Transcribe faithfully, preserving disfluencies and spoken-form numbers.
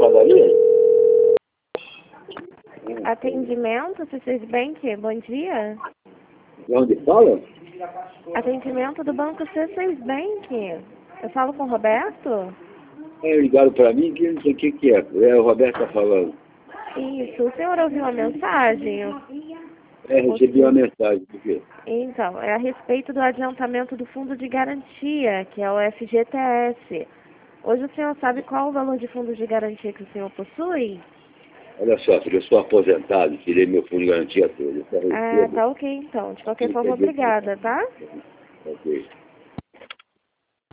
padaria? Atendimento, C seis Bank, bom dia. De onde fala? Atendimento do Banco C seis Bank. Eu falo com o Roberto? É, ligaram para mim que não sei o que que é. É, o Roberto tá falando. Isso, o senhor ouviu uma mensagem? É, recebi uma mensagem. Por quê? Então, é a respeito do adiantamento do fundo de garantia, que é o F G T S. Hoje o senhor sabe qual o valor de fundo de garantia que o senhor possui? Olha só, filho, eu sou aposentado, tirei meu fundo de garantia todo. Eu só Ah, recebo. tá ok então. De qualquer forma, Entendeu? obrigada, tá? Ok.